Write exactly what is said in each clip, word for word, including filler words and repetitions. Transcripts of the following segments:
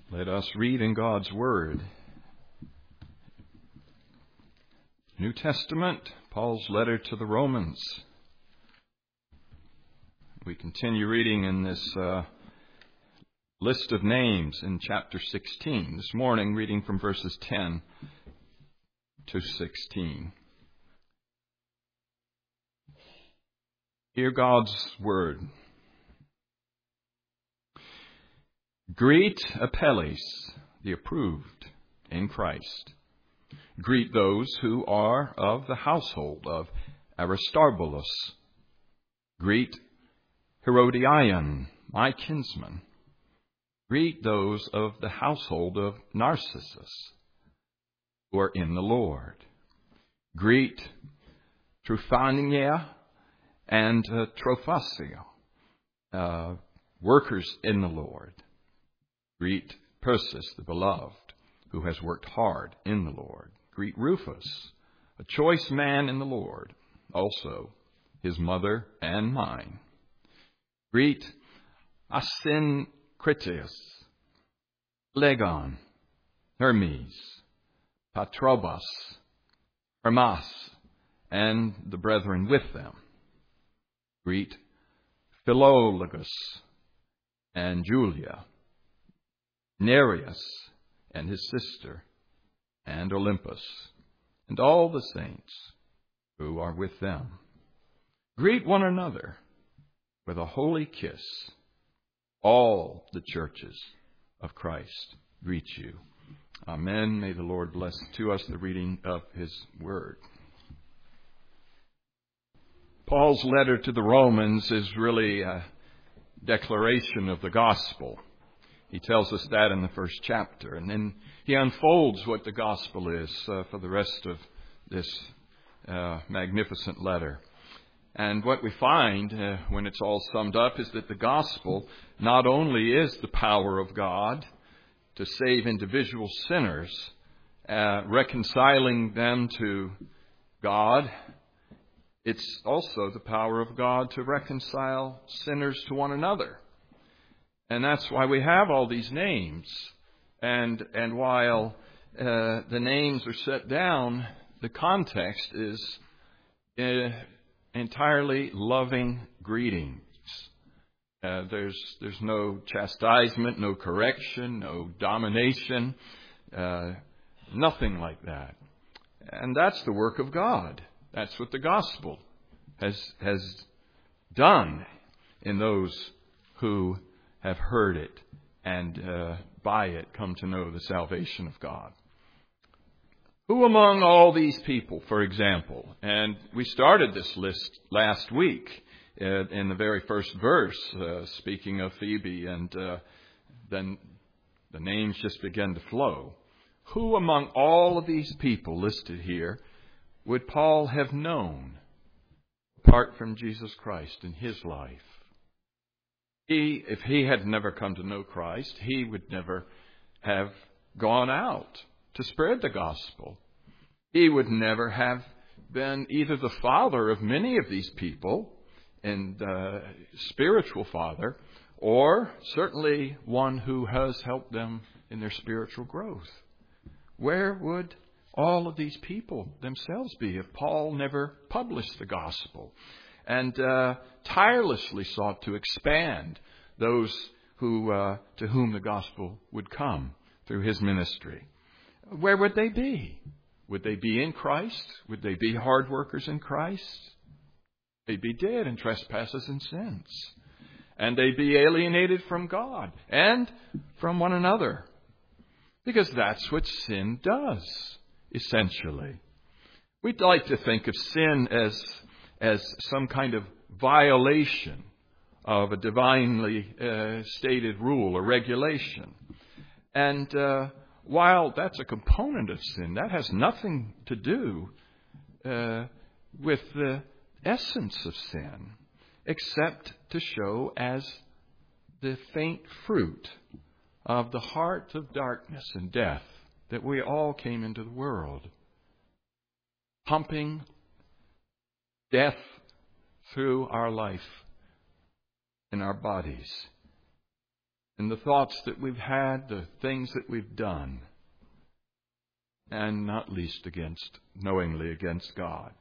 Let us read in God's Word. New Testament, Paul's letter to the Romans. We continue reading in this uh, list of names in chapter sixteen. This morning, reading from verses ten to sixteen. Hear God's Word. Greet Apelles, the approved in Christ. Greet those who are of the household of Aristobulus. Greet Herodion, my kinsman. Greet those of the household of Narcissus, who are in the Lord. Greet Trophinia and uh, Trophasia, uh, workers in the Lord. Greet Persis, the beloved, who has worked hard in the Lord. Greet Rufus, a choice man in the Lord, also his mother and mine. Greet Asyncritus, Legon, Hermes, Patrobas, Hermas, and the brethren with them. Greet Philologus and Julia, Nereus and his sister, and Olympus, and all the saints who are with them. Greet one another with a holy kiss. All the churches of Christ greet you. Amen. May the Lord bless to us the reading of His Word. Paul's letter to the Romans is really a declaration of the gospel. He tells us that in the first chapter, and then he unfolds what the gospel is uh, for the rest of this uh, magnificent letter. And what we find uh, when it's all summed up is that the gospel not only is the power of God to save individual sinners, uh, reconciling them to God, it's also the power of God to reconcile sinners to one another. And that's why we have all these names. And and while uh, the names are set down, the context is uh, entirely loving greetings. Uh, there's there's no chastisement, no correction, no domination, uh, nothing like that. And that's the work of God. That's what the gospel has has done in those who have heard it and uh, by it come to know the salvation of God. Who among all these people, for example, and we started this list last week uh, in the very first verse, uh, speaking of Phoebe, and uh, then the names just began to flow. Who among all of these people listed here would Paul have known apart from Jesus Christ in his life? He, if he had never come to know Christ, he would never have gone out to spread the gospel. He would never have been either the father of many of these people, and uh, spiritual father, or certainly one who has helped them in their spiritual growth. Where would all of these people themselves be if Paul never published the gospel and uh, tirelessly sought to expand those who uh, to whom the gospel would come through his ministry? Where would they be? Would they be in Christ? Would they be hard workers in Christ? They'd be dead in trespasses and sins. And they'd be alienated from God and from one another. Because that's what sin does, essentially. We'd like to think of sin as as some kind of violation of a divinely uh, stated rule or regulation. And uh, while that's a component of sin, that has nothing to do uh, with the essence of sin, except to show as the faint fruit of the heart of darkness and death that we all came into the world, pumping death through our life in our bodies. and the thoughts that we've had, the things that we've done, and not least against, knowingly against God.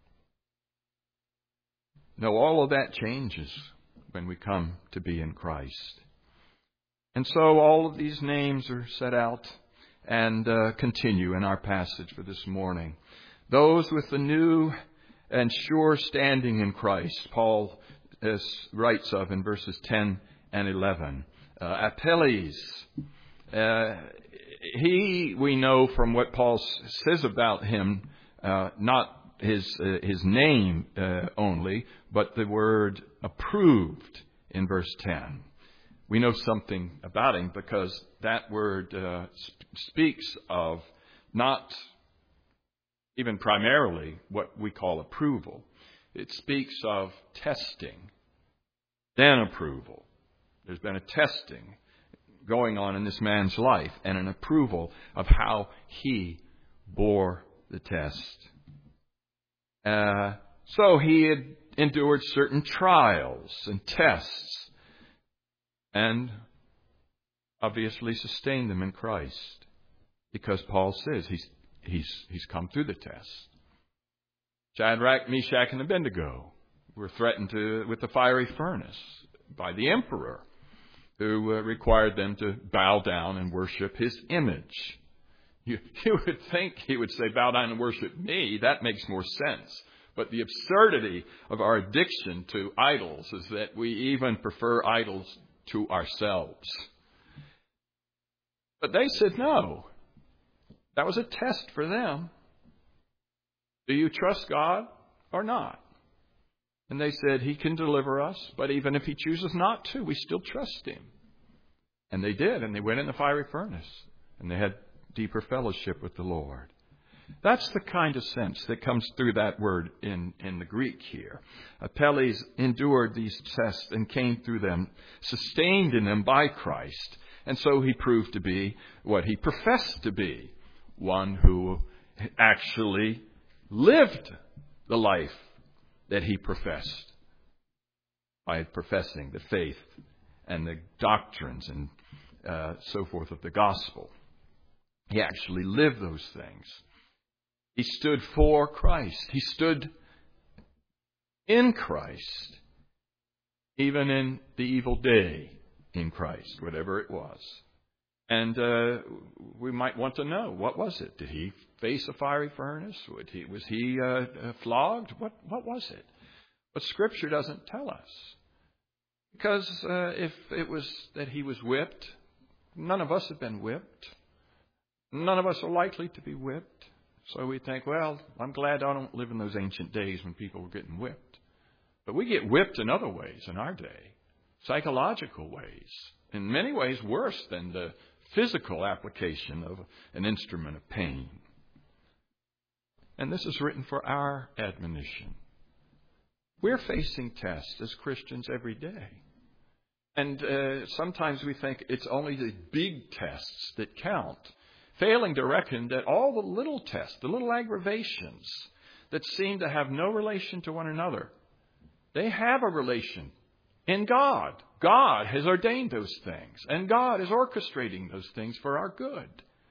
No, all of that changes when we come to be in Christ. And so all of these names are set out and uh, continue in our passage for this morning. Those with the new and sure standing in Christ, Paul uh, writes of in verses ten and eleven. Uh, Apelles, uh, he, we know from what Paul says about him, uh, not his uh, his name uh, only, but the word approved in verse ten. We know something about him because that word uh, sp- speaks of not even primarily what we call approval. It speaks of testing, then approval. There's been a testing going on in this man's life and an approval of how he bore the test. Uh, so he had endured certain trials and tests and obviously sustained them in Christ, because Paul says he's he's he's come through the test. Shadrach, Meshach, and Abednego were threatened to, with the fiery furnace by the emperor, who uh, required them to bow down and worship his image. You, you would think he would say, bow down and worship me. That makes more sense. But the absurdity of our addiction to idols is that we even prefer idols to ourselves. But they said no. That was a test for them. Do you trust God or not? And they said, He can deliver us, but even if He chooses not to, we still trust Him. And they did, and they went in the fiery furnace, and they had deeper fellowship with the Lord. That's the kind of sense that comes through that word in, in the Greek here. Apelles endured these tests and came through them, sustained in them by Christ. And so he proved to be what he professed to be, one who actually lived the life that he professed by professing the faith and the doctrines and uh, so forth of the gospel. He actually lived those things. He stood for Christ. He stood in Christ, even in the evil day in Christ, whatever it was. And uh, we might want to know, what was it? Did he face a fiery furnace? Would he, was he uh, uh, flogged? What, what was it? But Scripture doesn't tell us. Because uh, if it was that he was whipped, none of us have been whipped. None of us are likely to be whipped. So we think, well, I'm glad I don't live in those ancient days when people were getting whipped. But we get whipped in other ways in our day. Psychological ways. In many ways worse than the physical application of an instrument of pain. And this is written for our admonition. We're facing tests as Christians every day. And uh, sometimes we think it's only the big tests that count, failing to reckon that all the little tests, the little aggravations that seem to have no relation to one another, they have a relation in God. God has ordained those things, and God is orchestrating those things for our good.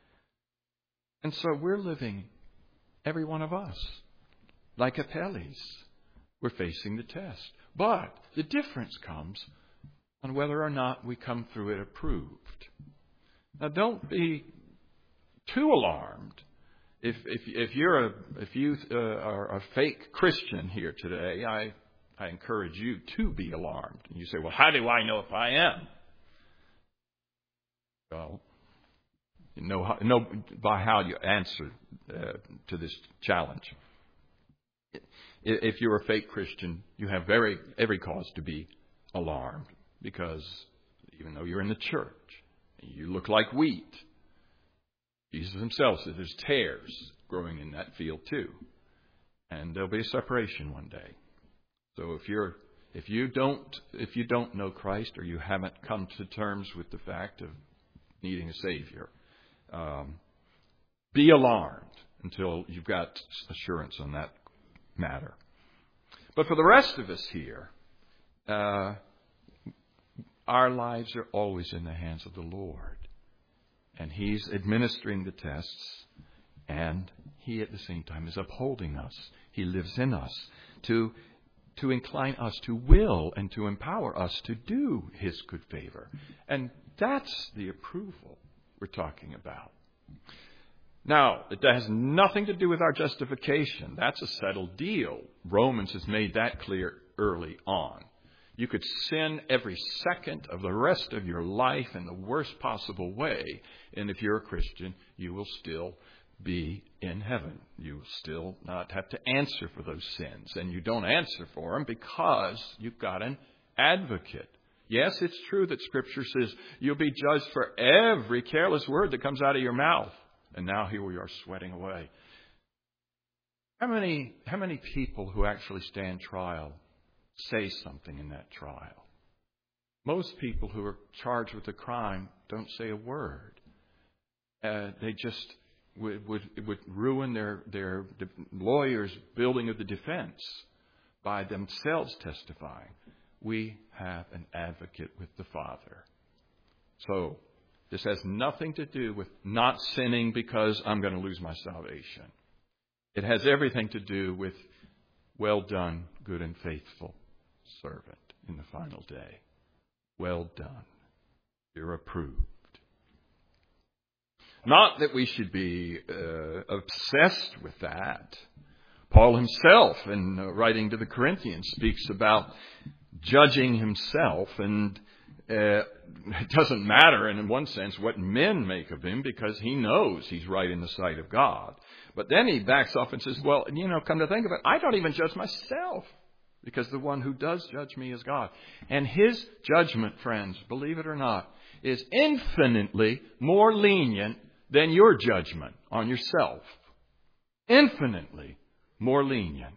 And so we're living, every one of us, like Apelles. We're facing the test. But the difference comes on whether or not we come through it approved. Now, don't be too alarmed. If if if you're a if you uh, are a fake Christian here today, I I encourage you to be alarmed. And you say, well, how do I know if I am? Well, you know, how, know by how you answer uh, to this challenge. If you're a fake Christian, you have very every cause to be alarmed, because even though you're in the church, you look like wheat. Jesus himself says there's tares growing in that field too, and there'll be a separation one day. So if you're if you don't if you don't know Christ, or you haven't come to terms with the fact of needing a Savior, um, be alarmed until you've got assurance on that matter. But for the rest of us here, uh, Our lives are always in the hands of the Lord. And He's administering the tests, and He at the same time is upholding us. He lives in us to, to incline us to will and to empower us to do His good favor. And that's the approval we're talking about. Now, it has nothing to do with our justification. That's a settled deal. Romans has made that clear early on. You could sin every second of the rest of your life in the worst possible way, and if you're a Christian, you will still be in heaven. You will still not have to answer for those sins, and you don't answer for them because you've got an advocate. Yes, it's true that Scripture says you'll be judged for every careless word that comes out of your mouth. And now here we are sweating away. How many, how many people who actually stand trial say something in that trial? Most people who are charged with a crime don't say a word. Uh, they just would, would, it would ruin their, their lawyers' building of the defense by themselves testifying. We have an advocate with the Father. So, this has nothing to do with not sinning because I'm going to lose my salvation. It has everything to do with, well done, good and faithful servant in the final day. Well done. You're approved. Not that we should be uh, obsessed with that. Paul himself, in uh, writing to the Corinthians, speaks about judging himself, and uh, it doesn't matter in one sense what men make of him because he knows he's right in the sight of God. But then he backs off and says, well, you know, come to think of it, I don't even judge myself because the one who does judge me is God. And His judgment, friends, believe it or not, is infinitely more lenient than your judgment on yourself. Infinitely more lenient.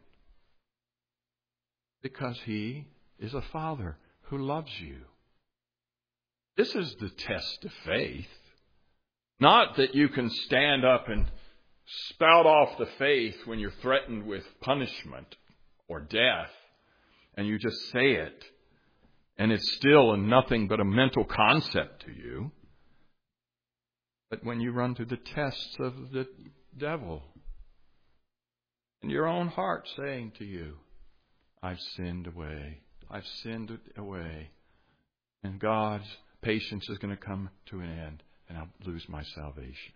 Because He is a Father who loves you. This is the test of faith. Not that you can stand up and spout off the faith when you're threatened with punishment or death, and you just say it, and it's still nothing but a mental concept to you. But when you run through the tests of the devil, in your own heart saying to you, I've sinned away, I've sinned away, and God's patience is going to come to an end, and I'll lose my salvation.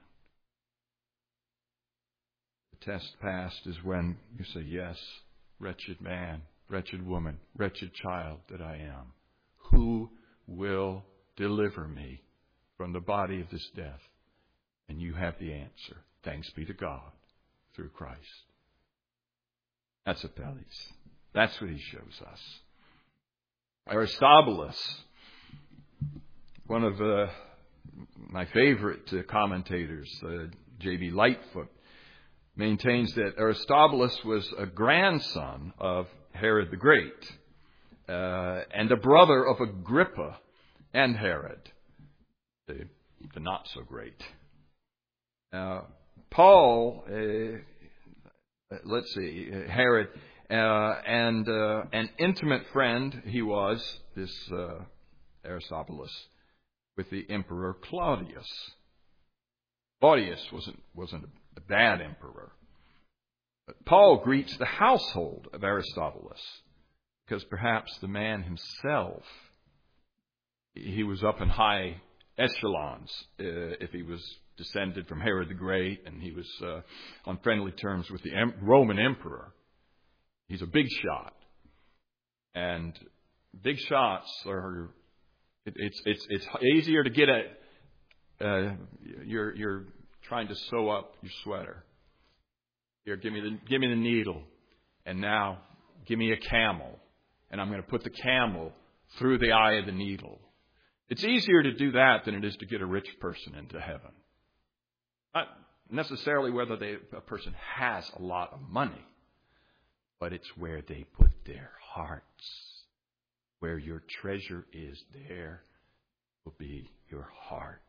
The test passed is when you say, yes, wretched man, wretched woman, wretched child that I am, who will deliver me from the body of this death? And you have the answer. Thanks be to God through Christ. That's what that is. That's what he shows us. Aristobulus, one of uh, my favorite uh, commentators, uh, J B Lightfoot, maintains that Aristobulus was a grandson of Herod the Great uh, and a brother of Agrippa and Herod, the, the not so great. Uh, Paul, uh, let's see, Herod, uh, and uh, an intimate friend he was, this uh, Aristobulus, with the Emperor Claudius. Claudius wasn't wasn't a bad emperor. But Paul greets the household of Aristobulus because perhaps the man himself, he was up in high echelons uh, if he was descended from Herod the Great and he was uh, on friendly terms with the em- Roman emperor. He's a big shot. And big shots are, it, it's it's it's easier to get at, uh, you're, you're trying to sew up your sweater. Here, give me the give me the needle, and now give me a camel, and I'm going to put the camel through the eye of the needle. It's easier to do that than it is to get a rich person into heaven. Not necessarily whether they, a person has a lot of money, but it's where they put their hearts. Where your treasure is, there will be your heart.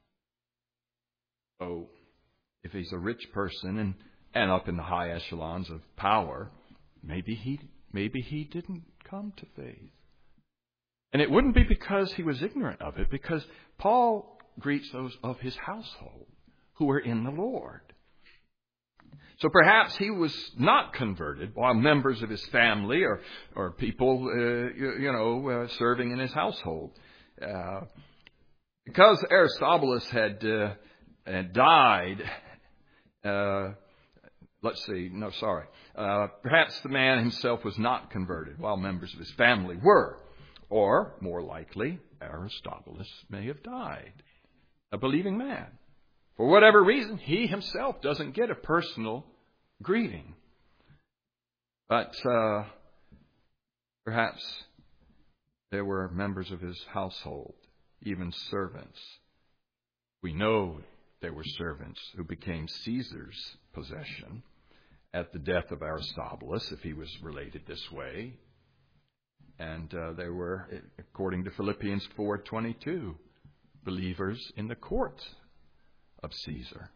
So, if he's a rich person and And up in the high echelons of power, maybe he maybe he didn't come to faith. And it wouldn't be because he was ignorant of it, because Paul greets those of his household who are in the Lord. So perhaps he was not converted while members of his family or, or people, uh, you, you know, uh, serving in his household. Uh, because Aristobulus had, uh, had died, uh, let's see, no, sorry. Uh, perhaps the man himself was not converted while members of his family were. Or, more likely, Aristobulus may have died, a believing man. For whatever reason, he himself doesn't get a personal greeting. But uh, perhaps there were members of his household, even servants. We know there were servants who became Caesar's possession at the death of Aristobulus, if he was related this way. And uh, there were, according to Philippians four twenty-two, believers in the court of Caesar.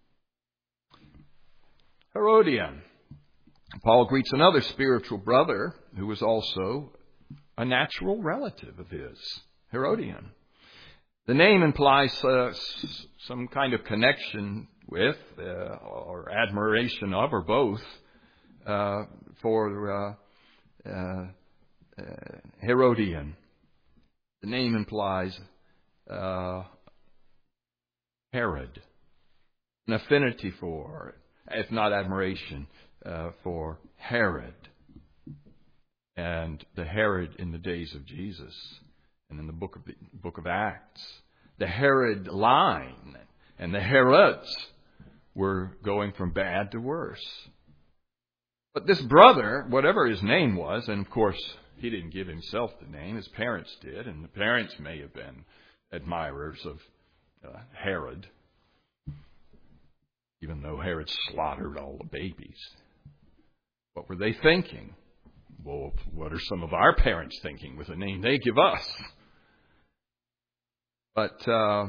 Herodian. Paul greets another spiritual brother who was also a natural relative of his, Herodian. The name implies uh, some kind of connection with uh, or admiration of, or both, uh, for uh, uh, uh, Herodian. The name implies uh, Herod, an affinity for, if not admiration, uh, for Herod. And the Herod in the days of Jesus and in the book of the book of Acts, the Herod line and the Herods were going from bad to worse. But this brother, whatever his name was, and of course he didn't give himself the name, his parents did, and the parents may have been admirers of uh, Herod, even though Herod slaughtered all the babies. What were they thinking? Well, what are some of our parents thinking with the name they give us? But uh,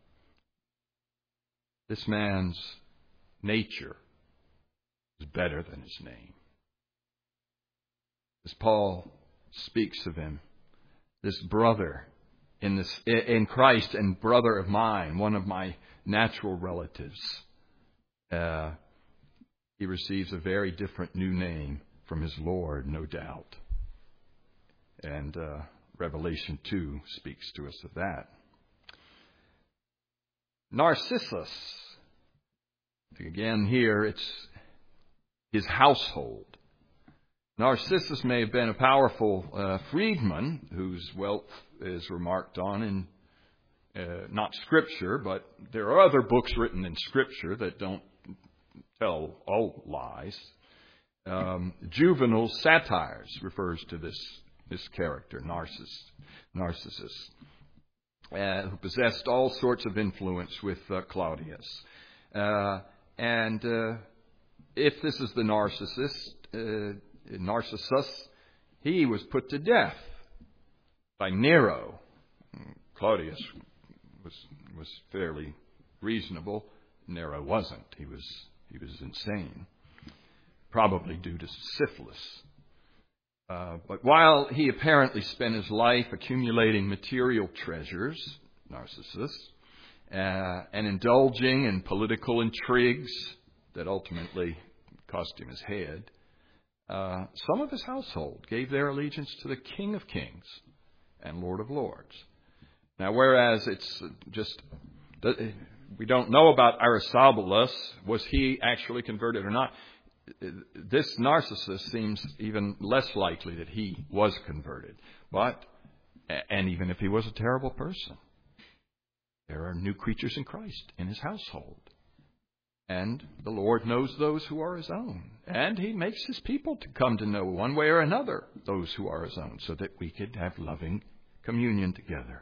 this man's nature is better than his name. As Paul speaks of him, this brother in this in Christ and brother of mine, one of my natural relatives, uh, he receives a very different new name from his Lord, no doubt. And uh, Revelation two speaks to us of that. Narcissus. Again, here it's his household. Narcissus may have been a powerful uh, freedman whose wealth is remarked on in uh, not Scripture, but there are other books written in Scripture that don't tell all lies. Um, Juvenal's Satires refers to this this character, Narcissus, Narcissus, uh, who possessed all sorts of influence with uh, Claudius. Uh, and uh, if this is the Narcissus, uh, Narcissus, he was put to death by Nero. Claudius was was fairly reasonable. Nero wasn't. He was he was insane, probably due to syphilis. Uh, but while he apparently spent his life accumulating material treasures, Narcissus, uh, and indulging in political intrigues that ultimately cost him his head, Uh, some of his household gave their allegiance to the King of Kings and Lord of Lords. Now, whereas it's just, we don't know about Aristobulus, was he actually converted or not? This Narcissus seems even less likely that he was converted. But, and even if he was a terrible person, there are new creatures in Christ in his household. And the Lord knows those who are his own. And he makes his people to come to know one way or another those who are his own, so that we could have loving communion together.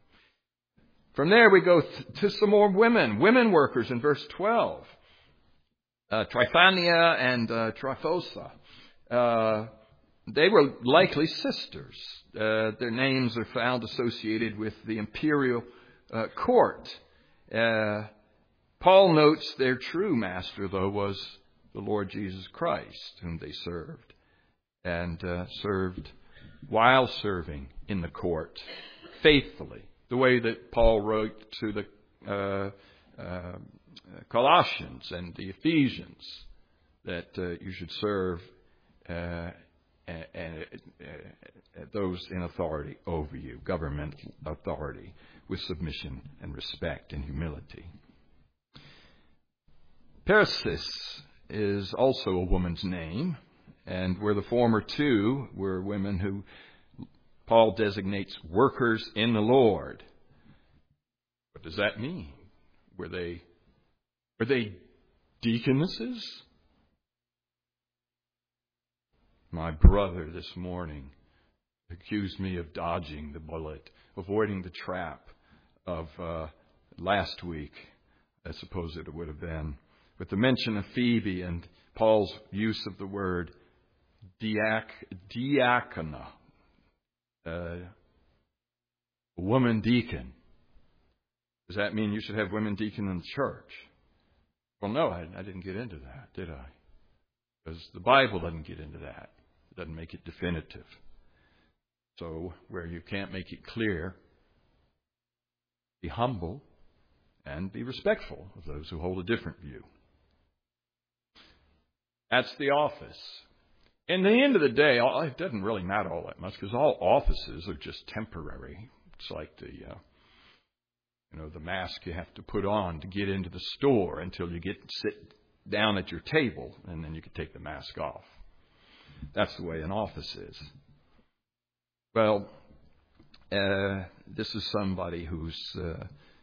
From there we go th- to some more women, women workers in verse twelve. Uh, Tryphania and uh, Tryphosa. Uh, they were likely sisters. Uh, their names are found associated with the imperial uh, court. Uh, Paul notes their true master, though, was the Lord Jesus Christ, whom they served, and uh, served while serving in the court faithfully, the way that Paul wrote to the uh, uh, Colossians and the Ephesians, that uh, you should serve uh, and, and, uh, those in authority over you, governmental authority, with submission and respect and humility. Persis is also a woman's name, and where the former two were women who Paul designates workers in the Lord. What does that mean? Were they were they deaconesses? My brother this morning accused me of dodging the bullet, avoiding the trap of uh, last week, I suppose it would have been, with the mention of Phoebe and Paul's use of the word diac, diakona, uh, a woman deacon. Does that mean you should have women deacon in the church? Well, no, I, I didn't get into that, did I? Because the Bible doesn't get into that. It doesn't make it definitive. So where you can't make it clear, be humble and be respectful of those who hold a different view. That's the office. In the end of the day, it doesn't really matter all that much because all offices are just temporary. It's like the, uh, you know, the mask you have to put on to get into the store until you get to sit down at your table, and then you can take the mask off. That's the way an office is. Well, uh, this is somebody who's uh,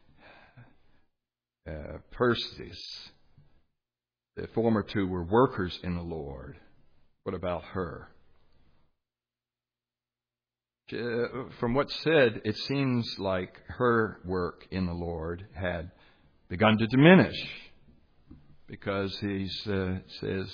uh, Persis. The former two were workers in the Lord. What about her? Uh, from what's said, it seems like her work in the Lord had begun to diminish, because he uh, says,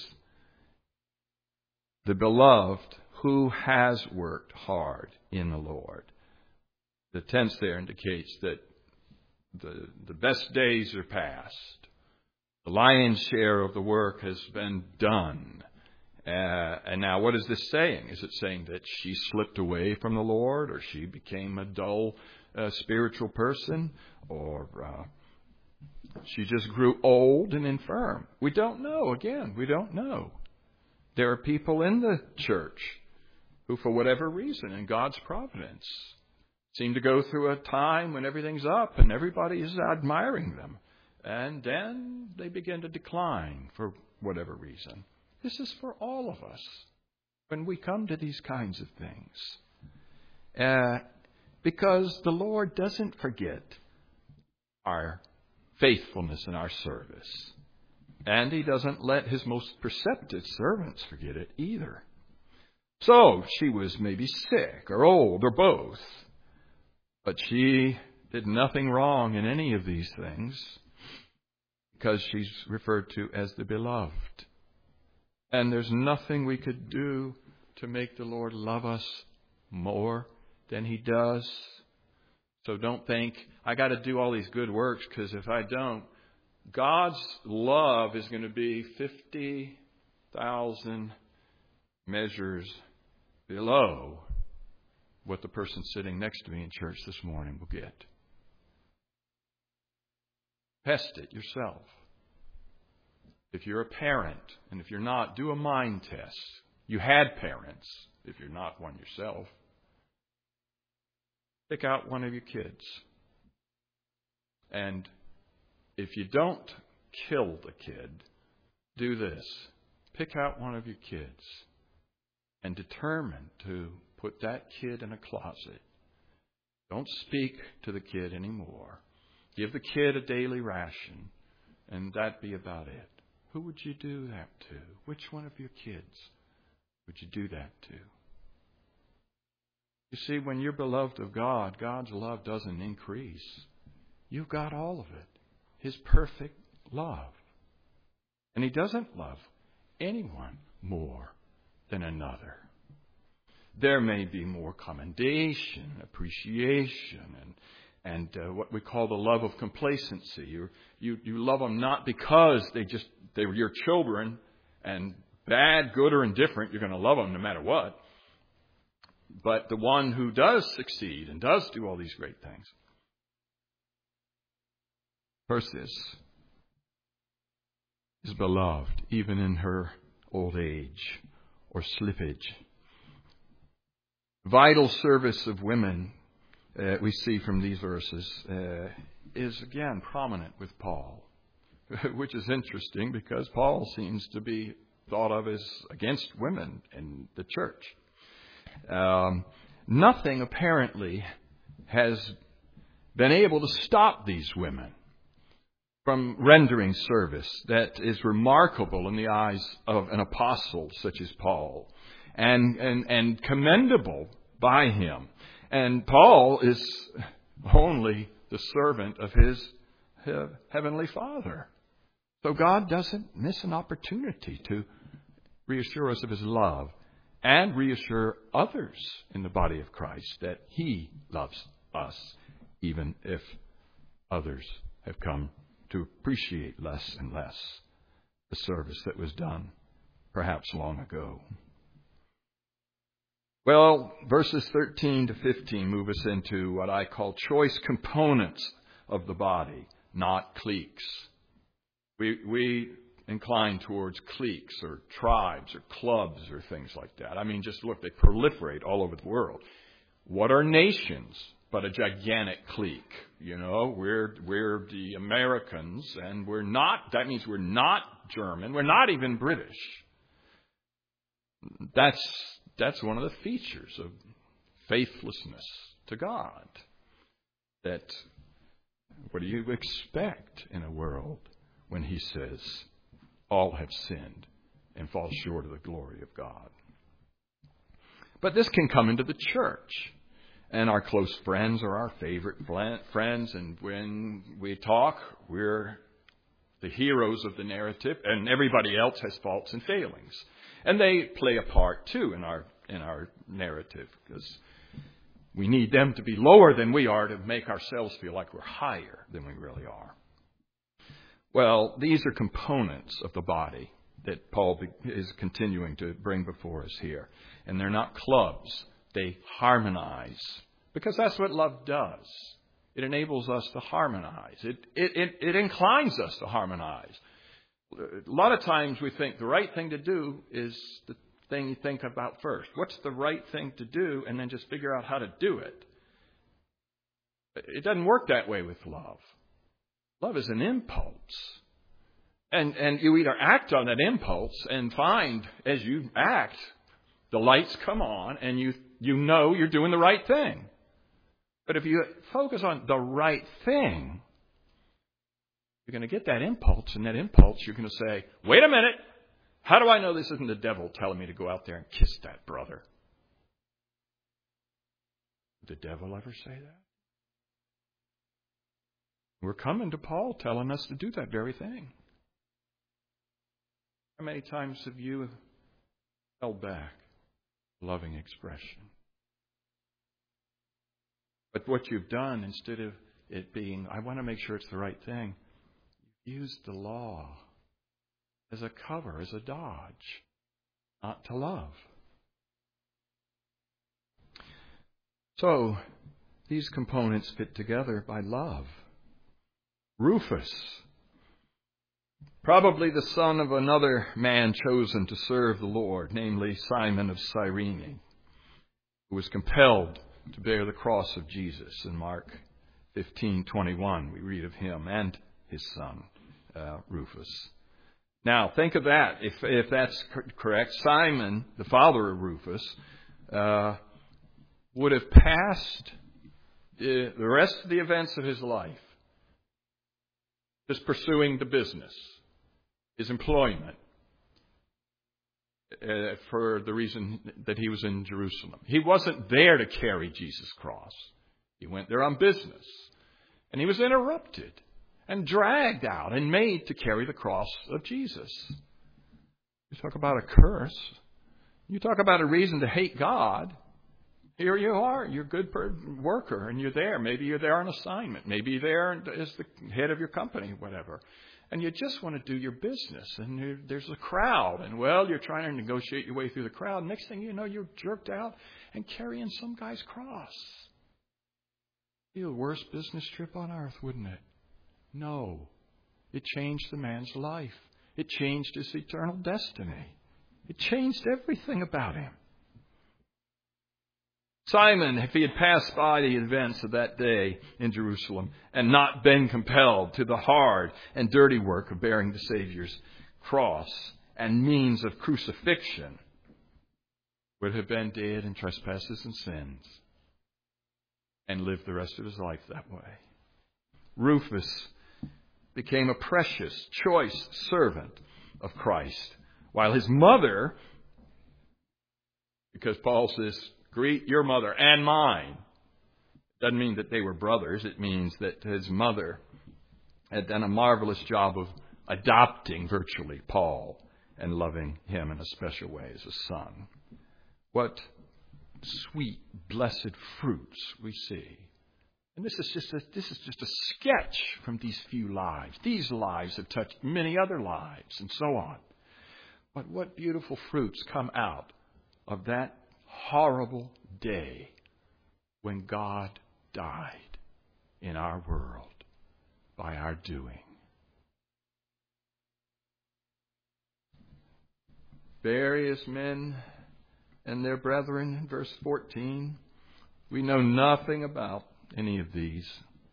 the beloved who has worked hard in the Lord. The tense there indicates that the, the best days are past. The lion's share of the work has been done. Uh, and now what is this saying? Is it saying that she slipped away from the Lord, or she became a dull uh, spiritual person, or uh, she just grew old and infirm? We don't know. Again, we don't know. There are people in the church who, for whatever reason, in God's providence, seem to go through a time when everything's up and everybody is admiring them. And then they begin to decline for whatever reason. This is for all of us when we come to these kinds of things. Uh, because the Lord doesn't forget our faithfulness in our service. And He doesn't let His most perceptive servants forget it either. So she was maybe sick or old or both. But she did nothing wrong in any of these things, because she's referred to as the beloved. And there's nothing we could do to make the Lord love us more than He does. So don't think, I got to do all these good works, because if I don't, God's love is going to be fifty thousand measures below what the person sitting next to me in church this morning will get. Test it yourself. If you're a parent, and if you're not, do a mind test. You had parents, if you're not one yourself. Pick out one of your kids. And if you don't kill the kid, do this. Pick out one of your kids and determine to put that kid in a closet. Don't speak to the kid anymore. Give the kid a daily ration, and that be about it. Who would you do that to? Which one of your kids would you do that to? You see, when you're beloved of God, God's love doesn't increase. You've got all of it. His perfect love. And He doesn't love anyone more than another. There may be more commendation, appreciation, and and uh, what we call the love of complacency. You you you love them not because they just they were your children, and bad, good, or indifferent, you're going to love them no matter what. but the one who does succeed and does do all these great things. Persis is beloved even in her old age or slippage. Vital service of women, uh, we see from these verses, uh, is again prominent with Paul, which is interesting because Paul seems to be thought of as against women in the church. Um, nothing apparently has been able to stop these women from rendering service that is remarkable in the eyes of an apostle such as Paul, and, and, and commendable by him. And Paul is only the servant of his heavenly Father. So God doesn't miss an opportunity to reassure us of his love and reassure others in the body of Christ that he loves us, even if others have come to appreciate less and less the service that was done perhaps long ago. Well, verses thirteen to fifteen move us into what I call choice components of the body, not cliques. We, we incline towards cliques or tribes or clubs or things like that. I mean, just look, they proliferate all over the world. What are nations but a gigantic clique? You know, we're we're the Americans, and we're not, that means we're not German, we're not even British. That's that's one of the features of faithlessness to God. That what do you expect in a world when he says all have sinned and fall short of the glory of God? But this can come into the church. And our close friends are our favorite friends. And when we talk, we're the heroes of the narrative. And everybody else has faults and failings. And they play a part, too, in our in our narrative. Because we need them to be lower than we are to make ourselves feel like we're higher than we really are. Well, these are components of the body that Paul is continuing to bring before us here. And they're not clubs. They harmonize, because that's what love does. It enables us to harmonize. It, it, it, it inclines us to harmonize. A lot of times we think the right thing to do is the thing you think about first. What's the right thing to do? And then just figure out how to do it. It doesn't work that way with love. Love is an impulse. And, and you either act on that impulse and find as you act, the lights come on and you You know you're doing the right thing. But if you focus on the right thing, you're going to get that impulse, and that impulse you're going to say, wait a minute, how do I know this isn't the devil telling me to go out there and kiss that brother? Did the devil ever say that? We're coming to Paul telling us to do that very thing. How many times have you held back loving expression? But what you've done, instead of it being, I want to make sure it's the right thing, you've used the law as a cover, as a dodge, not to love. So, these components fit together by love. Rufus, probably the son of another man chosen to serve the Lord, namely Simon of Cyrene, who was compelled to bear the cross of Jesus. In Mark fifteen twenty-one, we read of him and his son, uh, Rufus. Now, think of that. If if that's correct, Simon, the father of Rufus, uh, would have passed the, the rest of the events of his life just pursuing the business, his employment, uh, for the reason that he was in Jerusalem. He wasn't there to carry Jesus' cross. He went there on business. And he was interrupted and dragged out and made to carry the cross of Jesus. You talk about a curse. You talk about a reason to hate God. Here you are. You're a good worker and you're there. Maybe you're there on assignment. Maybe you're there as the head of your company, whatever. and you just want to do your business, and there- there's a crowd, and well, you're trying to negotiate your way through the crowd. Next thing you know, you're jerked out and carrying some guy's cross. It'd be the worst business trip on earth, wouldn't it? No. It changed the man's life. It changed his eternal destiny. It changed everything about him. Simon, if he had passed by the events of that day in Jerusalem and not been compelled to the hard and dirty work of bearing the Savior's cross and means of crucifixion, would have been dead in trespasses and sins and lived the rest of his life that way. Rufus became a precious, choice servant of Christ, while his mother, because Paul says, greet your mother and mine. Doesn't mean that they were brothers. It means that his mother had done a marvelous job of adopting virtually Paul and loving him in a special way as a son. What sweet, blessed fruits we see. And this is just a, this is just a sketch from these few lives. These lives have touched many other lives and so on. But what beautiful fruits come out of that horrible day when God died in our world by our doing. Various men and their brethren in verse fourteen. We know nothing about any of these.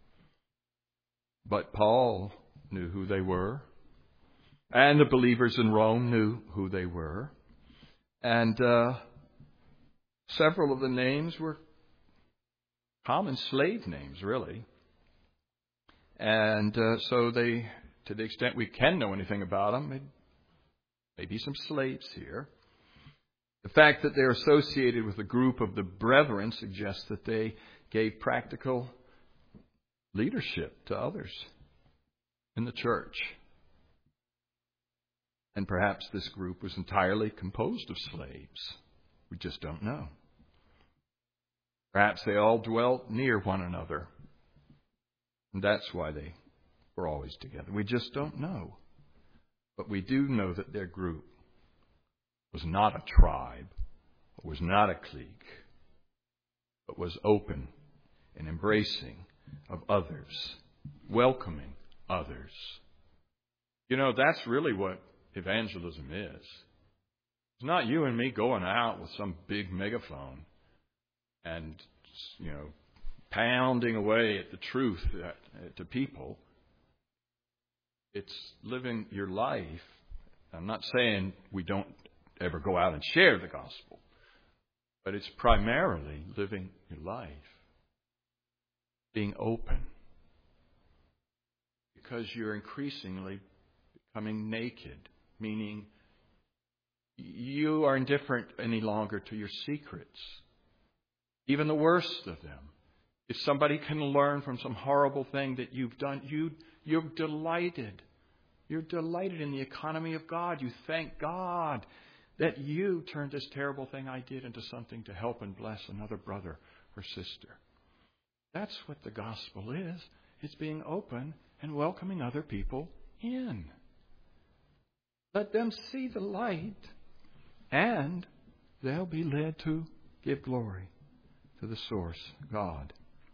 But Paul knew who they were. And the believers in Rome knew who they were. And uh, several of the names were common slave names, really. And uh, so they, to the extent we can know anything about them, maybe some slaves here. The fact that they're associated with a group of the brethren suggests that they gave practical leadership to others in the church. And perhaps this group was entirely composed of slaves. We just don't know. Perhaps they all dwelt near one another. And that's why they were always together. We just don't know. But we do know that their group was not a tribe, was not a clique, but was open and embracing of others, welcoming others. You know, that's really what evangelism is. It's not you and me going out with some big megaphone and, you know, pounding away at the truth to people. It's living your life. I'm not saying we don't ever go out and share the gospel, but it's primarily living your life, being open, because you're increasingly becoming naked, meaning you are indifferent any longer to your secrets, even the worst of them. If somebody can learn from some horrible thing that you've done, you, you're delighted. You're delighted in the economy of God. You thank God that you turned this terrible thing I did into something to help and bless another brother or sister. That's what the gospel is. It's being open and welcoming other people in. Let them see the light, and they'll be led to give glory to the source, God.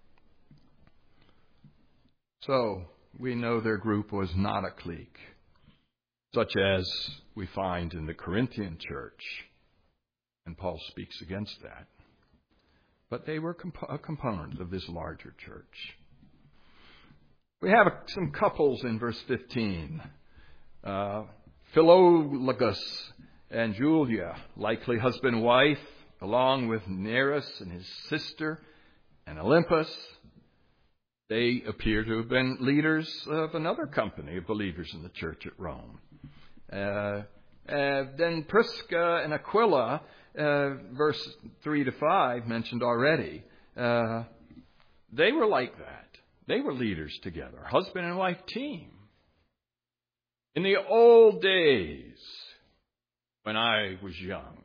So, we know their group was not a clique, such as we find in the Corinthian church, and Paul speaks against that. But they were comp- a component of this larger church. We have some couples in verse fifteen. Uh, Philologus and Julia, likely husband and wife, along with Nereus and his sister and Olympus. They appear to have been leaders of another company of believers in the church at Rome. Uh, uh, then Prisca and Aquila, uh, verse three to five, mentioned already. Uh, they were like that. They were leaders together, husband and wife team. In the old days, when I was young,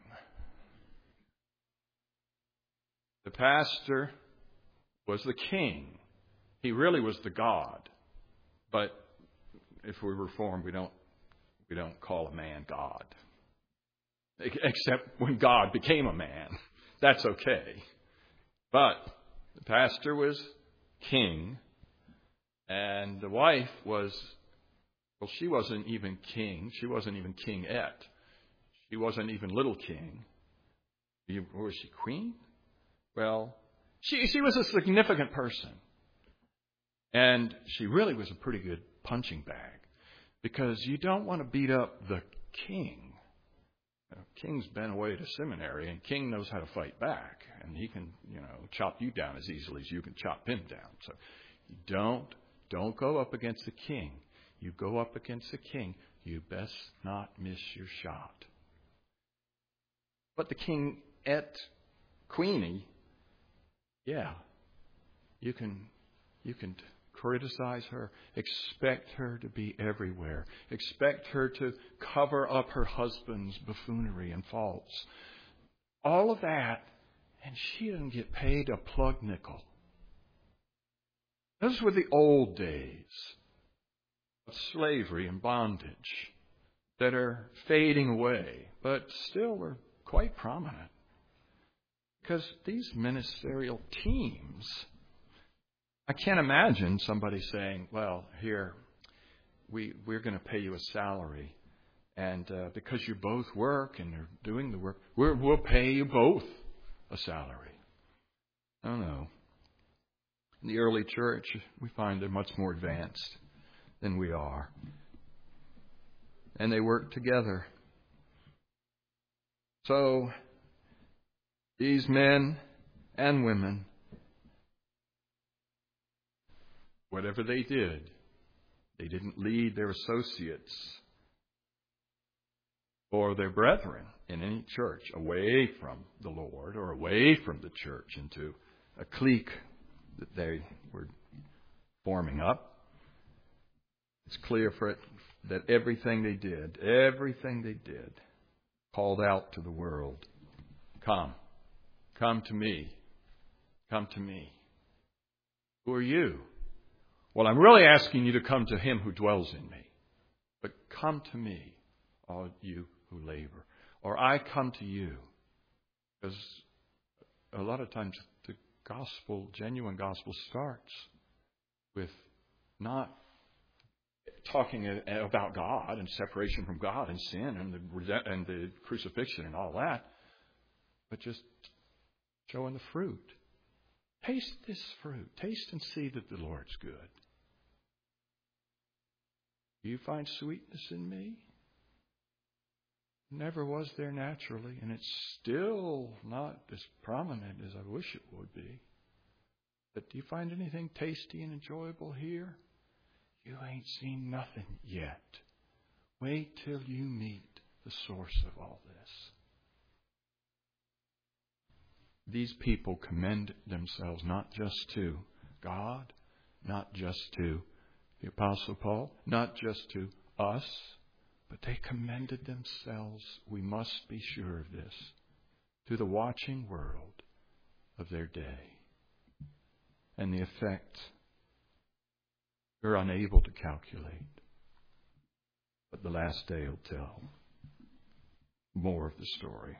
the pastor was the king. He really was the God. But if we reform, we don't we don't call a man God. Except when God became a man. That's okay. But the pastor was king, and the wife was, well, she wasn't even king. She wasn't even kingette. She wasn't even little king. Was she queen? Well, she she was a significant person. And she really was a pretty good punching bag, because you don't want to beat up the king. You know, King's been away to seminary, and King knows how to fight back, and he can, you know, chop you down as easily as you can chop him down. So you don't don't go up against the king. You go up against the king, you best not miss your shot. But the kingette, queenie, yeah, you can you can criticize her. Expect her to be everywhere. Expect her to cover up her husband's buffoonery and faults. All of that, and she doesn't get paid a plug nickel. Those were the old days of slavery and bondage that are fading away, but still are quite prominent. Because these ministerial teams, I can't imagine somebody saying, well, here, we, we're going to pay you a salary. And uh, because you both work and you're doing the work, we're, we'll pay you both a salary. Oh, no. In the early church, we find they're much more advanced than we are. And they work together. So, these men and women, whatever they did, they didn't lead their associates or their brethren in any church away from the Lord or away from the church into a clique that they were forming up. It's clear for it that everything they did, everything they did, called out to the world, come, come to me, come to me. Who are you? Well, I'm really asking you to come to him who dwells in me. But come to me, all you who labor. Or I come to you. Because a lot of times the gospel, genuine gospel, starts with not talking about God and separation from God and sin and the, and the crucifixion and all that, but just showing the fruit. Taste this fruit. Taste and see that the Lord's good. Do you find sweetness in me? Never was there naturally, and it's still not as prominent as I wish it would be. But do you find anything tasty and enjoyable here? You ain't seen nothing yet. Wait till you meet the source of all this. These people commend themselves not just to God, not just to the Apostle Paul, not just to us, but they commended themselves, we must be sure of this, to the watching world of their day. And the effect we're unable to calculate. But the last day will tell more of the story.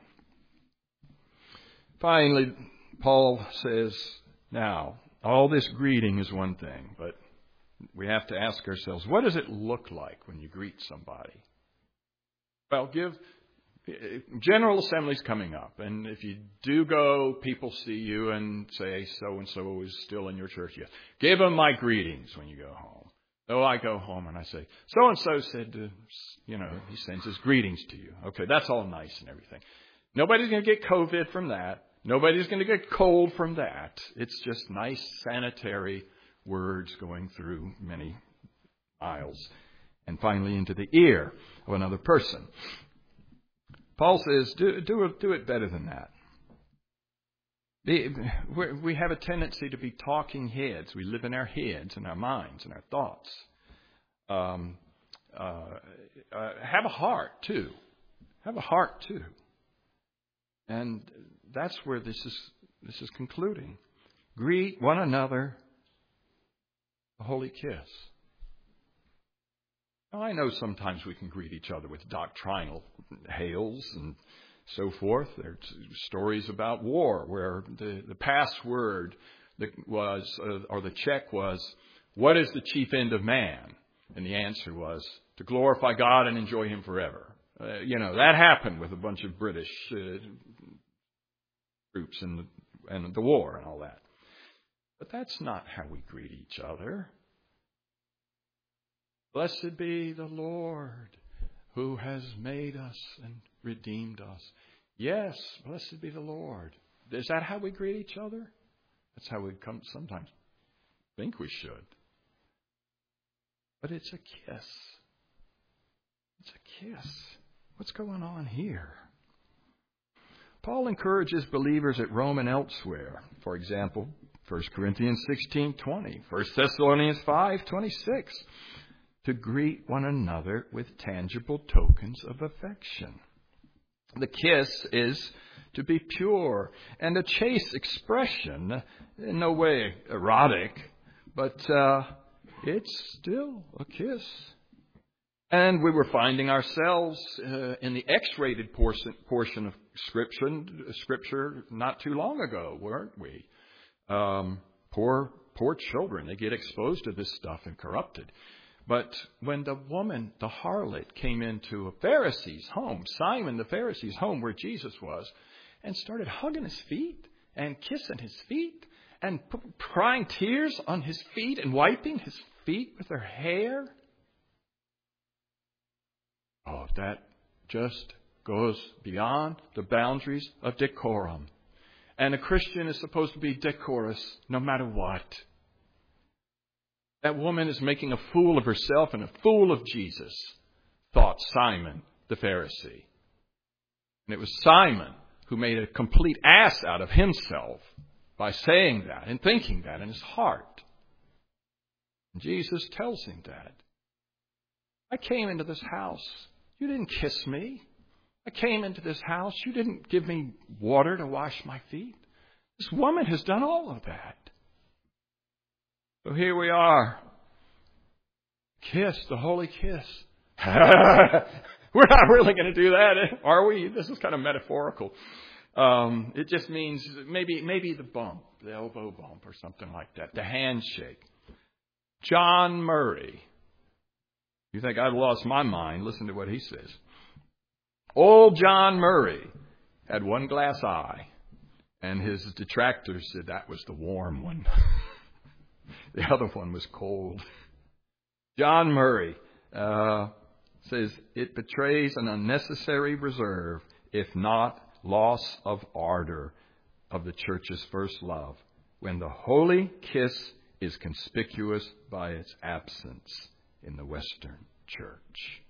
Finally, Paul says, now, all this greeting is one thing, but we have to ask ourselves, what does it look like when you greet somebody? Well, give General Assembly's coming up, and if you do go, people see you and say, so-and-so is still in your church. Yes. Give them my greetings when you go home. So I go home and I say, so-and-so said, to, you know, he sends his greetings to you. Okay, that's all nice and everything. Nobody's going to get COVID from that. Nobody's going to get cold from that. It's just nice, sanitary words going through many aisles and finally into the ear of another person. Paul says, do, do, it, do it better than that. We have a tendency to be talking heads. We live in our heads and our minds and our thoughts. Um, uh, uh, have a heart, too. Have a heart, too. And that's where this is, this is concluding. Greet one another a holy kiss. Now, I know sometimes we can greet each other with doctrinal hails and so forth. There's stories about war where the, the password that was, uh, or the check was, what is the chief end of man? And the answer was, to glorify God and enjoy Him forever. Uh, you know, that happened with a bunch of British uh, troops in the, and the war and all that. But that's not how we greet each other. Blessed be the Lord who has made us and redeemed us. Yes, blessed be the Lord. Is that how we greet each other? That's how we come sometimes think we should. But it's a kiss. It's a kiss. What's going on here? Paul encourages believers at Rome and elsewhere. For example, First Corinthians sixteen twenty, First Thessalonians five twenty-six, to greet one another with tangible tokens of affection. The kiss is to be pure and a chaste expression, in no way erotic, but uh, it's still a kiss. And we were finding ourselves uh, in the X-rated portion, portion of Scripture, Scripture not too long ago, weren't we? Um, poor, poor children, they get exposed to this stuff and corrupted. But when the woman, the harlot, came into a Pharisee's home, Simon the Pharisee's home where Jesus was, and started hugging his feet and kissing his feet and p- crying tears on his feet and wiping his feet with her hair. Oh, that just goes beyond the boundaries of decorum. And a Christian is supposed to be decorous no matter what. That woman is making a fool of herself and a fool of Jesus, thought Simon the Pharisee. And it was Simon who made a complete ass out of himself by saying that and thinking that in his heart. And Jesus tells him that. I came into this house. You didn't kiss me. I came into this house. You didn't give me water to wash my feet. This woman has done all of that. So here we are. Kiss, the holy kiss. We're not really going to do that, are we? This is kind of metaphorical. Um, it just means maybe maybe the bump, the elbow bump or something like that, the handshake. John Murray. You think I've lost my mind? Listen to what he says. Old John Murray had one glass eye, and his detractors said that was the warm one. The other one was cold. John Murray uh, says, it betrays an unnecessary reserve, if not loss of ardor of the church's first love, when the holy kiss is conspicuous by its absence in the Western church.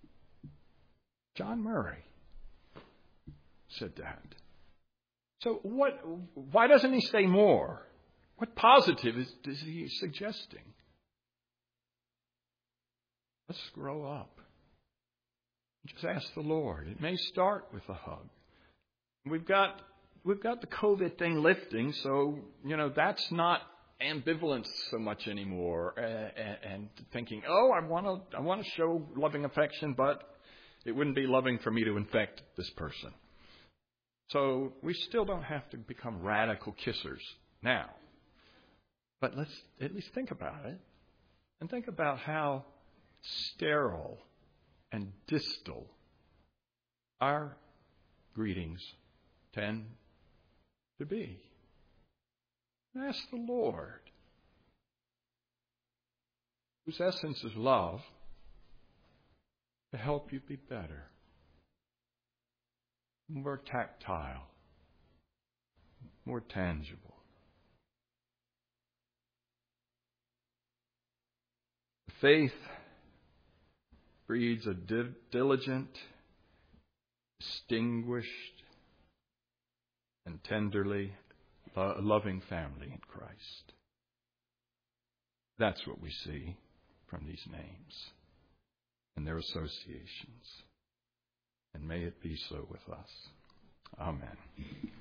John Murray said that. So what? Why doesn't he say more? What positive is, is he suggesting? Let's grow up. Just ask the Lord. It may start with a hug. We've got we've got the COVID thing lifting, so you know that's not ambivalence so much anymore, uh, and, and thinking, oh, I want to I want to show loving affection, but it wouldn't be loving for me to infect this person. So we still don't have to become radical kissers now. But let's at least think about it. And think about how sterile and distal our greetings tend to be. Ask the Lord, whose essence is love, to help you be better, more tactile, more tangible. Faith breeds a di- diligent, distinguished, and tenderly lo- loving family in Christ. That's what we see from these names and their associations. And may it be so with us. Amen.